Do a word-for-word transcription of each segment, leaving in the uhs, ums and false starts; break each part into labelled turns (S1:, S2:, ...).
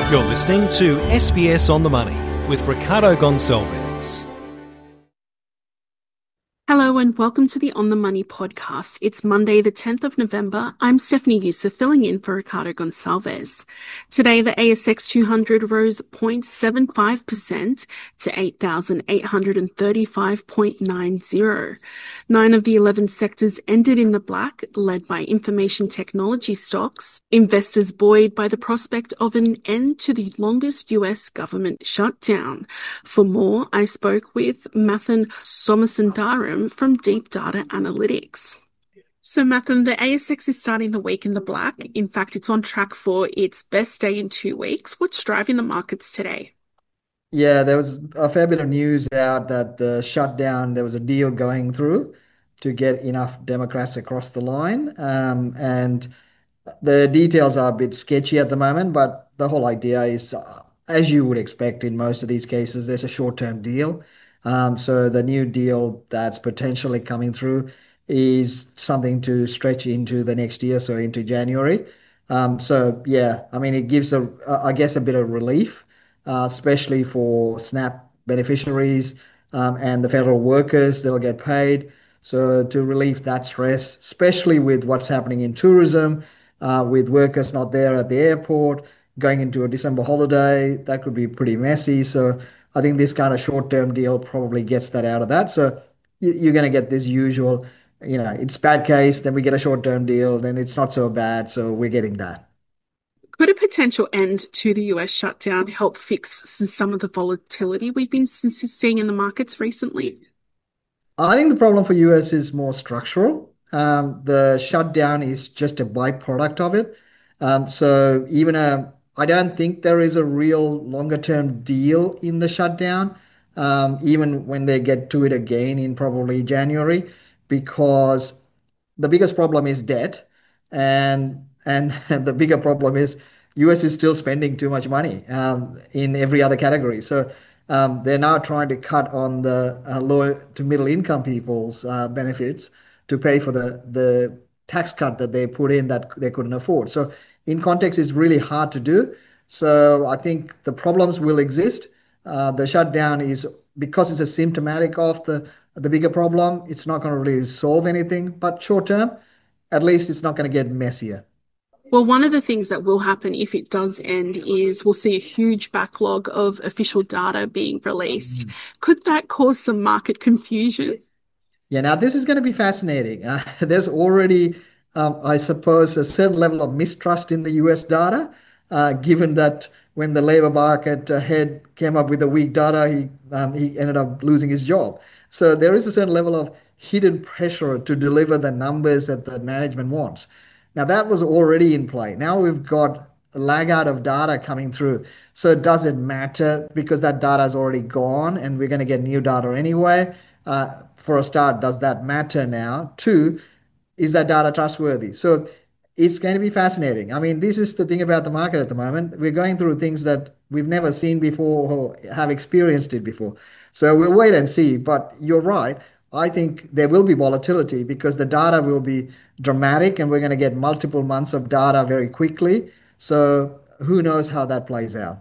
S1: You're listening to S B S On The Money with Ricardo Gonçalves.
S2: Hello and welcome to the On the Money podcast. It's Monday, the tenth of November. I'm Stephanie Youssef filling in for Ricardo Gonçalves. Today, the A S X two hundred rose zero point seven five percent to eight thousand eight hundred thirty-five point nine zero. Nine of the eleven sectors ended in the black, led by information technology stocks. Investors buoyed by the prospect of an end to the longest U S government shutdown. For more, I spoke with Mathan Somasundaram from Deep Data Analytics. So, Mathan, the A S X is starting the week in the black. In fact, it's on track for its best day in two weeks. What's driving the markets today?
S3: Yeah, there was a fair bit of news out that the shutdown, there was a deal going through to get enough Democrats across the line. Um, and the details are a bit sketchy at the moment, but the whole idea is, uh, as you would expect in most of these cases, there's a short-term deal. Um, so the new deal that's potentially coming through is something to stretch into the next year, so into January. Um, so yeah, I mean, it gives a, I guess, a bit of relief, uh, especially for SNAP beneficiaries um, and the federal workers. They'll get paid. So to relieve that stress, especially with what's happening in tourism, uh, with workers not there at the airport, going into a December holiday, that could be pretty messy. So I think this kind of short-term deal probably gets that out of that. So you- you're going to get this usual, you know, it's bad case, then we get a short-term deal, then it's not so bad. So we're getting that.
S2: Could a potential end to the U S shutdown help fix s- some of the volatility we've been s- s- seeing in the markets recently?
S3: I think the problem for U S is more structural. Um, the shutdown is just a byproduct of it. Um, so even a, I don't think there is a real longer term deal in the shutdown, um, even when they get to it again in probably January, because the biggest problem is debt, and and the bigger problem is U S is still spending too much money um, in every other category. So um, they're now trying to cut on the uh, low to middle income people's uh, benefits to pay for the the tax cut that they put in that they couldn't afford. So in context, it's really hard to do. So I think the problems will exist. Uh, the shutdown is because it's a symptomatic of the the bigger problem. It's not going to really solve anything, but short term, at least it's not going to get messier.
S2: Well, one of the things that will happen if it does end is we'll see a huge backlog of official data being released.
S3: Mm.
S2: Could that cause some market confusion?
S3: Yeah, now this is going to be fascinating. Uh, there's already, um, I suppose, a certain level of mistrust in the U S data, uh, given that when the labor market uh, head came up with the weak data, he um, he ended up losing his job. So there is a certain level of hidden pressure to deliver the numbers that the management wants. Now that was already in play. Now we've got a lag out of data coming through. So it doesn't matter because that data is already gone and we're going to get new data anyway. Uh, for a start, does that matter now? Two, is that data trustworthy? So it's going to be fascinating. I mean, this is the thing about the market at the moment. We're going through things that we've never seen before or have experienced it before. So we'll wait and see. But you're right. I think there will be volatility because the data will be dramatic and we're going to get multiple months of data very quickly. So who knows how that plays out?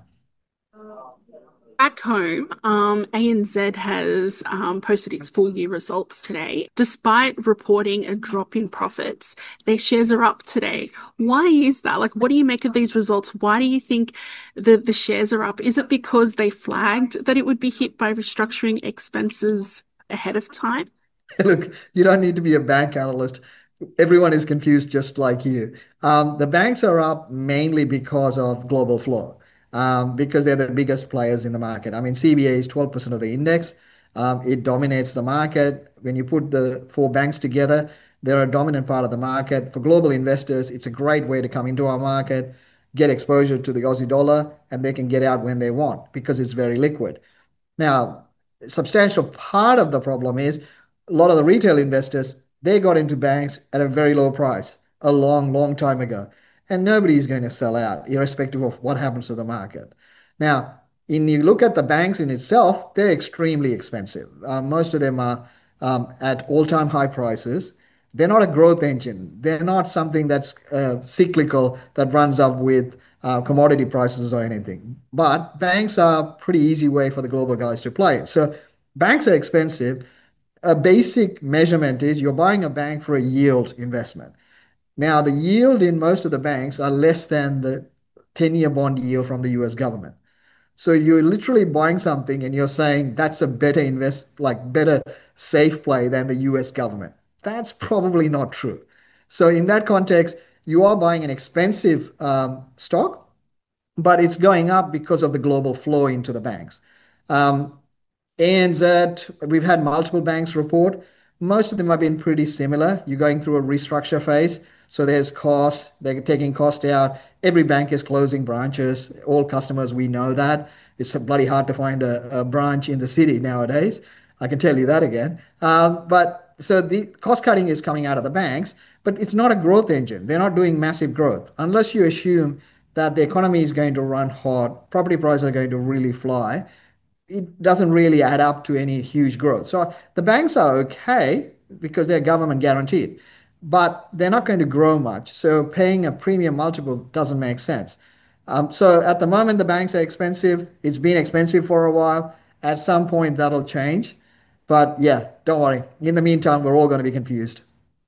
S2: Back home, um, A N Z has um, posted its full year results today. Despite reporting a drop in profits, their shares are up today. Why is that? Like, what do you make of these results? Why do you think the, the shares are up? Is it because they flagged that it would be hit by restructuring expenses ahead of time?
S3: Look, you don't need to be a bank analyst. Everyone is confused just like you. Um, the banks are up mainly because of global flow, um, because they're the biggest players in the market. I mean, C B A is twelve percent of the index. Um, it dominates the market. When you put the four banks together, they're a dominant part of the market. For global investors, it's a great way to come into our market, get exposure to the Aussie dollar, and they can get out when they want because it's very liquid. Now, a substantial part of the problem is a lot of the retail investors, they got into banks at a very low price a long, long time ago. And nobody is going to sell out, irrespective of what happens to the market. Now, when you look at the banks in itself, they're extremely expensive. Uh, most of them are um, at all-time high prices. They're not a growth engine. They're not something that's uh, cyclical that runs up with uh, commodity prices or anything. But banks are a pretty easy way for the global guys to play it. So banks are expensive. A basic measurement is you're buying a bank for a yield investment. Now, the yield in most of the banks are less than the ten-year bond yield from the U S government. So you're literally buying something and you're saying that's a better invest, like better safe play than the U S government. That's probably not true. So in that context, you are buying an expensive um, stock, but it's going up because of the global flow into the banks. Um, A N Z, we've had multiple banks report. Most of them have been pretty similar. You're going through a restructure phase. So there's costs, they're taking cost out. Every bank is closing branches. All customers, we know that. It's bloody hard to find a, a branch in the city nowadays. I can tell you that again. Um, but so the cost cutting is coming out of the banks, but it's not a growth engine. They're not doing massive growth unless you assume that the economy is going to run hot, property prices are going to really fly. It doesn't really add up to any huge growth. So the banks are okay because they're government guaranteed, but they're not going to grow much. So paying a premium multiple doesn't make sense. Um, so at the moment, the banks are expensive. It's been expensive for a while. At some point, that'll change. But yeah, don't worry. In the meantime, we're all going to be confused.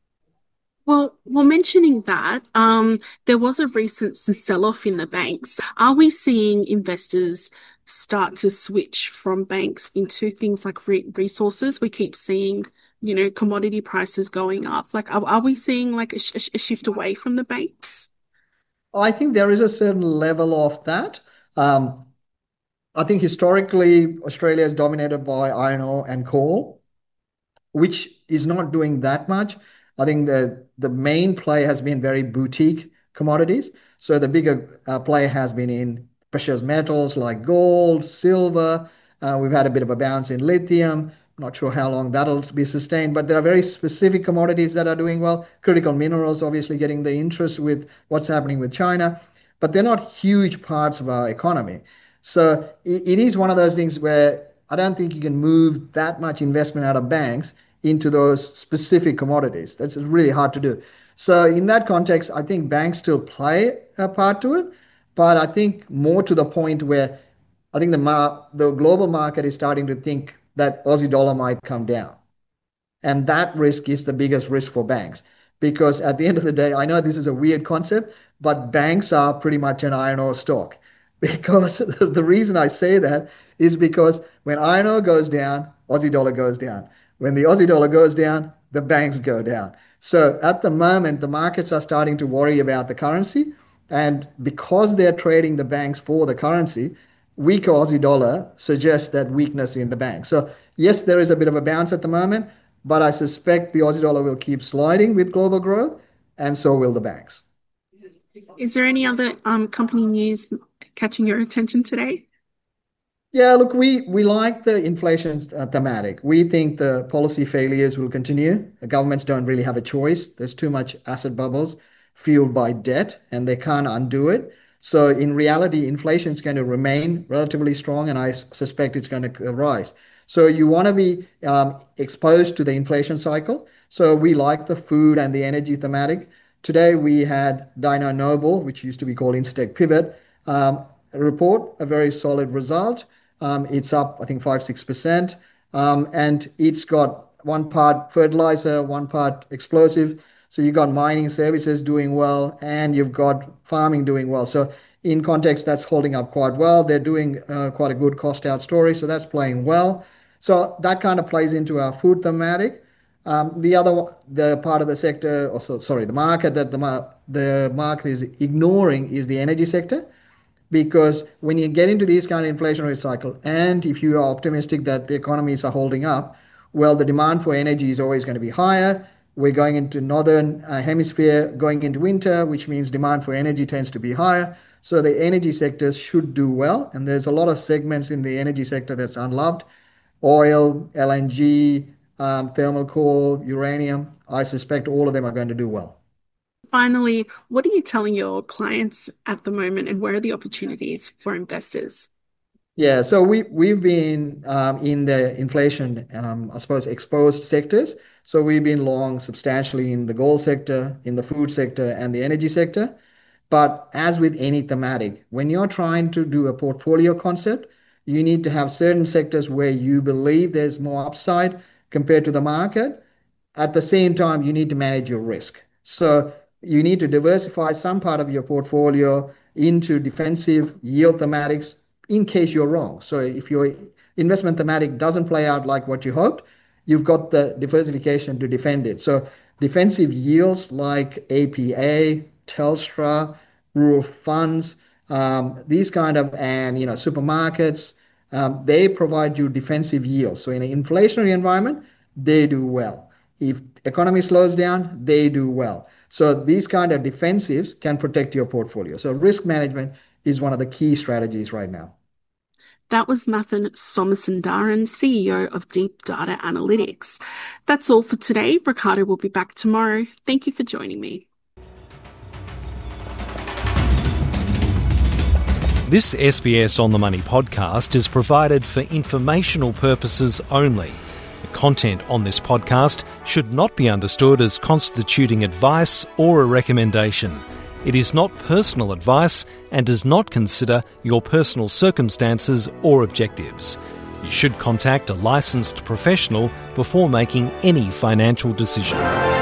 S2: Well, well, mentioning that, um, there was a recent sell-off in the banks. Are we seeing investors start to switch from banks into things like re resources? We keep seeing, you know, commodity prices going up. Like, are, are we seeing like a, sh a shift away from the banks?
S3: I think there is a certain level of that. Um, I think historically, Australia is dominated by iron ore and coal, which is not doing that much. I think the the main play has been very boutique commodities. So the bigger uh, play has been in precious metals like gold, silver. Uh, we've had a bit of a bounce in lithium. Not sure how long that'll be sustained, but there are very specific commodities that are doing well. Critical minerals, obviously, getting the interest with what's happening with China, but they're not huge parts of our economy. So it, it is one of those things where I don't think you can move that much investment out of banks into those specific commodities. That's really hard to do. So in that context, I think banks still play a part to it, but I think more to the point where I think the mar the global market is starting to think that Aussie dollar might come down. And that risk is the biggest risk for banks. Because at the end of the day, I know this is a weird concept, but banks are pretty much an iron ore stock. Because the reason I say that is because when iron ore goes down, Aussie dollar goes down. When the Aussie dollar goes down, the banks go down. So at the moment, the markets are starting to worry about the currency. And because they're trading the banks for the currency, weaker Aussie dollar suggests that weakness in the bank. So yes, there is a bit of a bounce at the moment, but I suspect the Aussie dollar will keep sliding with global growth, and so will the banks.
S2: Is there any other um company news catching your attention today?
S3: Yeah, look, we we like the inflation uh, thematic. We think the policy failures will continue. The governments don't really have a choice. There's too much asset bubbles fueled by debt, and they can't undo it. So in reality, inflation is going to remain relatively strong, and I s- suspect it's going to rise. So you want to be um, exposed to the inflation cycle. So we like the food and the energy thematic. Today we had Dyno Nobel, which used to be called Incitec Pivot, um, report a very solid result. Um, it's up, I think, five, six percent. Um, and it's got one part fertilizer, one part explosive. So you've got mining services doing well, and you've got farming doing well. So in context, that's holding up quite well. They're doing uh, quite a good cost out story, so that's playing well. So that kind of plays into our food thematic. Um, the other, the part of the sector, or so, sorry, the market that the mar the market is ignoring is the energy sector, because when you get into these kind of inflationary cycle, and if you are optimistic that the economies are holding up, well, the demand for energy is always going to be higher. We're going into northern uh, hemisphere, going into winter, which means demand for energy tends to be higher. So the energy sectors should do well, and there's a lot of segments in the energy sector that's unloved: oil, L N G, um, thermal coal, uranium. I suspect all of them are going to do well.
S2: Finally, what are you telling your clients at the moment, and where are the opportunities for investors?
S3: Yeah, so we we've been um, in the inflation, um, I suppose, exposed sectors. So we've been long substantially in the gold sector, in the food sector, and the energy sector. But as with any thematic, when you're trying to do a portfolio concept, you need to have certain sectors where you believe there's more upside compared to the market. At the same time, you need to manage your risk. So you need to diversify some part of your portfolio into defensive yield thematics in case you're wrong. So if your investment thematic doesn't play out like what you hoped, you've got the diversification to defend it. So defensive yields like A P A, Telstra, rural funds, um, these kind of, and you know, supermarkets, um, they provide you defensive yields. So in an inflationary environment, they do well. If economy slows down, they do well. So these kind of defensives can protect your portfolio. So risk management is one of the key strategies right now.
S2: That was Mathan Somasundaran, C E O of Deep Data Analytics. That's all for today. Ricardo will be back tomorrow. Thank you for joining me.
S1: This S B S On The Money podcast is provided for informational purposes only. The content on this podcast should not be understood as constituting advice or a recommendation. It is not personal advice and does not consider your personal circumstances or objectives. You should contact a licensed professional before making any financial decision.